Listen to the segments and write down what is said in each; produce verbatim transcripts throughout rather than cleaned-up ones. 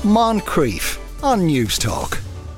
Moncrief on News Talk.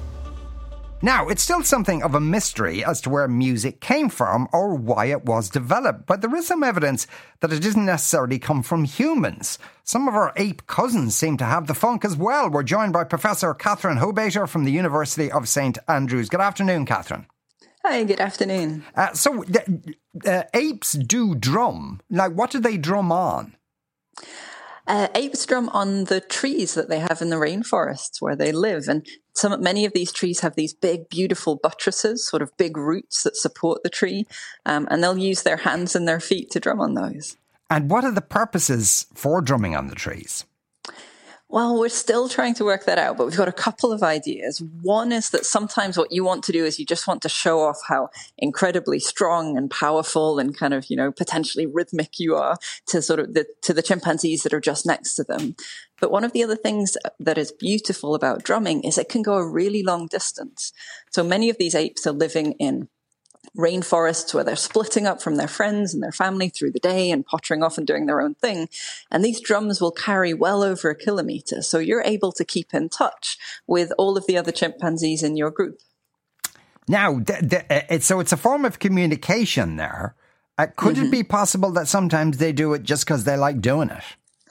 Now, it's still something of a mystery as to where music came from or why it was developed, but there is some evidence that it didn't necessarily come from humans. Some of our ape cousins seem to have the funk as well. We're joined by Professor Catherine Hobater from the University of St Andrews. Good afternoon, Catherine. Hi, good afternoon. Uh, so, uh, apes do drum. Now, what do they drum on? Uh, apes drum on the trees that they have in the rainforests where they live. And some, many of these trees have these big, beautiful buttresses, sort of big roots that support the tree. Um, and they'll use their hands and their feet to drum on those. And what are the purposes for drumming on the trees? Well, we're still trying to work that out, but we've got a couple of ideas. One is that sometimes what you want to do is you just want to show off how incredibly strong and powerful and kind of, you know, potentially rhythmic you are to sort of the, to the chimpanzees that are just next to them. But one of the other things that is beautiful about drumming is it can go a really long distance. So many of these apes are living in rainforests where they're splitting up from their friends and their family through the day and pottering off and doing their own thing. And these drums will carry well over a kilometre. So you're able to keep in touch with all of the other chimpanzees in your group. Now, th- th- it's, so it's a form of communication there. Uh, could mm-hmm. it be possible that sometimes they do it just because they like doing it?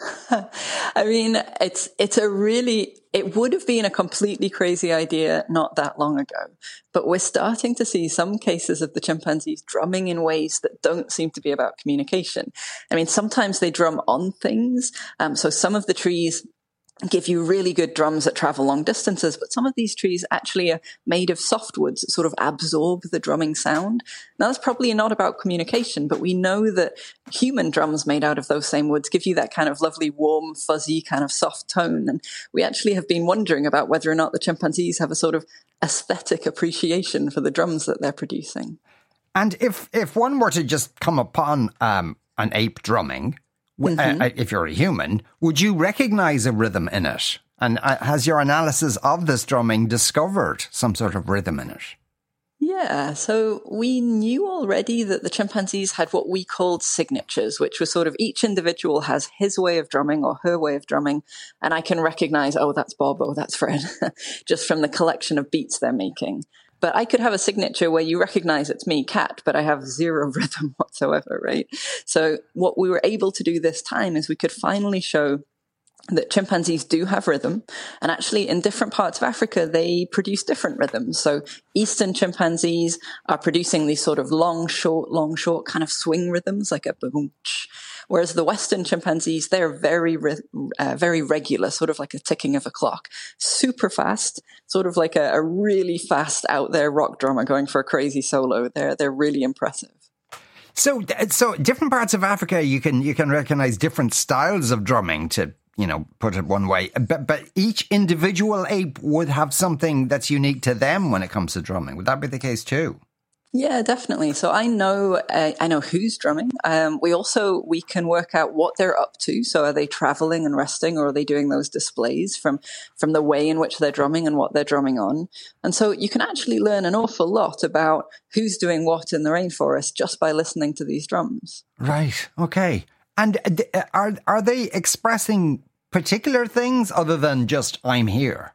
I mean, it's it's a really, it would have been a completely crazy idea not that long ago, but we're starting to see some cases of the chimpanzees drumming in ways that don't seem to be about communication. I mean, sometimes they drum on things. Um, so some of the trees give you really good drums that travel long distances, but some of these trees actually are made of softwoods that sort of absorb the drumming sound. Now, that's probably not about communication, but we know that human drums made out of those same woods give you that kind of lovely, warm, fuzzy, kind of soft tone. And we actually have been wondering about whether or not the chimpanzees have a sort of aesthetic appreciation for the drums that they're producing. And if, if one were to just come upon um, an ape drumming, Mm-hmm. Uh, if you're a human, would you recognize a rhythm in it? And uh, has your analysis of this drumming discovered some sort of rhythm in it? Yeah, so we knew already that the chimpanzees had what we called signatures, which was sort of each individual has his way of drumming or her way of drumming. And I can recognize, oh, that's Bob, oh, that's Fred, just from the collection of beats they're making. But I could have a signature where you recognize it's me, Cat, but I have zero rhythm whatsoever, right? So what we were able to do this time is we could finally show that chimpanzees do have rhythm. And actually, in different parts of Africa, they produce different rhythms. So eastern chimpanzees are producing these sort of long, short, long, short kind of swing rhythms, like a boom-ch. Whereas the Western chimpanzees, they're very, uh, very regular, sort of like a ticking of a clock. Super fast, sort of like a, a really fast out there rock drummer going for a crazy solo. They're, they're really impressive. So, so different parts of Africa, you can, you can recognize different styles of drumming, to, you know, put it one way. But, but each individual ape would have something that's unique to them when it comes to drumming. Would that be the case too? Yeah, definitely. So I know, uh, I know who's drumming. Um, we also, we can work out what they're up to. So are they traveling and resting, or are they doing those displays from, from the way in which they're drumming and what they're drumming on? And so you can actually learn an awful lot about who's doing what in the rainforest just by listening to these drums. Right. Okay. And are, are they expressing particular things other than just, I'm here?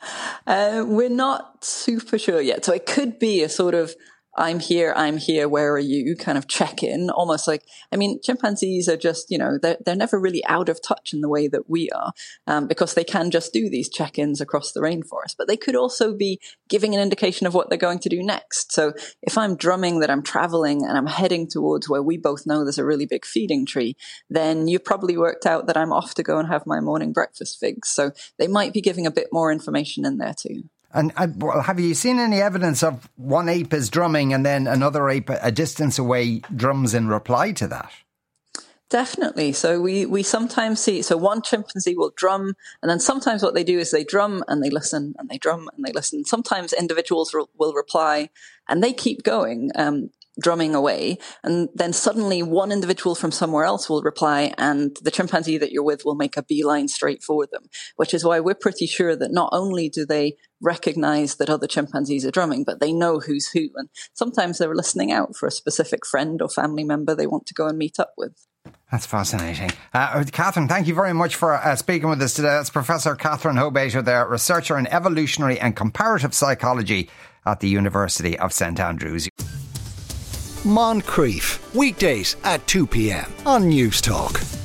Uh, we're not super sure yet. So it could be a sort of, I'm here, I'm here, where are you? Kind of check in, almost like, I mean, chimpanzees are just, you know, they're, they're never really out of touch in the way that we are, um, because they can just do these check-ins across the rainforest. But they could also be giving an indication of what they're going to do next. So if I'm drumming that I'm traveling and I'm heading towards where we both know there's a really big feeding tree, then you've probably worked out that I'm off to go and have my morning breakfast figs. So they might be giving a bit more information in there too. And uh, well, have you seen any evidence of one ape is drumming and then another ape a distance away drums in reply to that? Definitely. So we, we sometimes see, so one chimpanzee will drum, and then sometimes what they do is they drum and they listen and they drum and they listen. Sometimes individuals will, will reply and they keep going. Um, drumming away, and then suddenly one individual from somewhere else will reply, and the chimpanzee that you're with will make a beeline straight for them, which is why we're pretty sure that not only do they recognize that other chimpanzees are drumming, but they know who's who, and sometimes they're listening out for a specific friend or family member they want to go and meet up with. That's fascinating. Uh, Catherine, thank you very much for uh, speaking with us today. That's Professor Catherine Hobater there, researcher in evolutionary and comparative psychology at the University of St Andrews. Moncrief, weekdays at two p.m. on News Talk.